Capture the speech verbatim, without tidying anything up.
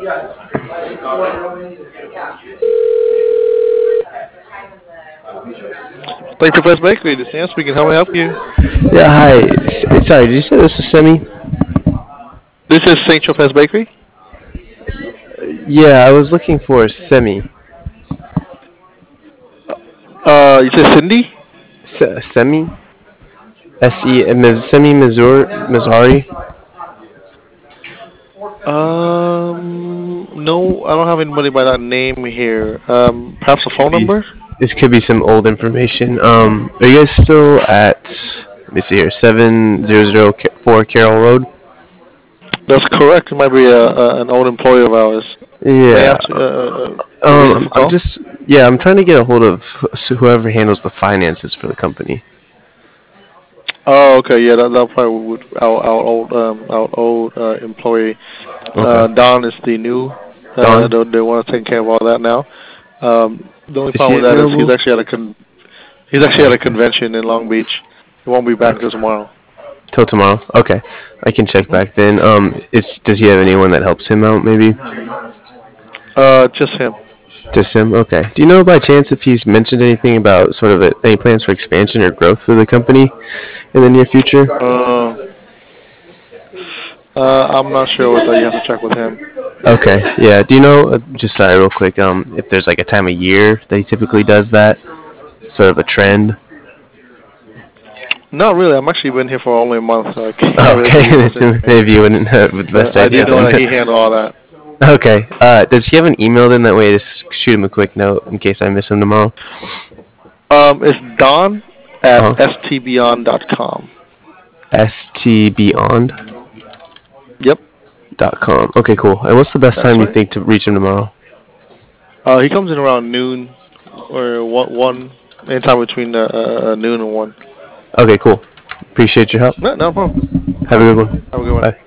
Placer Press Bakery, this is Sam speaking. How may I help you? Yeah, hi. S- Sorry, did you say this was Semi? This is Saint Tropez Bakery. Yeah, I was looking for Semi. Uh, you said Cindy? Se- Semi? S E Mis- Semi Missouri Missouri. Um, no, I don't have anybody by that name here. Um, perhaps a phone Could be number? this could be some old information. Um, are you guys still at? Let me see here. Seven zero zero four Carroll Road. That's correct. It might be a, a an old employee of ours. May I Yeah. ask uh, uh, the reason Um, for I'm call? just yeah. I'm trying to get a hold of wh- whoever handles the finances for the company. Oh, okay, yeah, that that probably would our our old um our old uh, employee. Okay. Uh, Don is the new. Uh, Dawn, they they want to take care of all that now. Um, the only is she problem with that is he's available? actually at a con- he's actually at Oh, a okay. convention in Long Beach. He won't be back Okay. until tomorrow. Till tomorrow. Okay. I can check Hmm? back then. Um, is does he have anyone that helps him out? Maybe Uh, just him. just him. Okay. Do you know by chance if he's mentioned anything about sort of a, any plans for expansion or growth for the company in the near future? Uh, uh, I'm not sure with that. You have to check with him. Okay. Yeah. Do you know? Uh, just sorry, real quick. Um, if there's like a time of year that he typically does that, sort of a trend. Not really. I'm actually been here for only a month, so I can't really give you Okay. much Maybe information. you wouldn't have the But best I do idea know then. that he handled all that. Okay. Uh, does he have an email then? That way, I just shoot him a quick note in case I miss him tomorrow. Um, it's Don at Uh huh. s t beyond dot com. stbeyond Yep, dot com. Okay, cool. And what's the best that's time you right. think to reach him tomorrow? Uh, he comes in around noon or one, one anytime between uh, uh, noon and one. Okay, cool. Appreciate your help. No, no problem. Have a good one. Have a good one. Bye.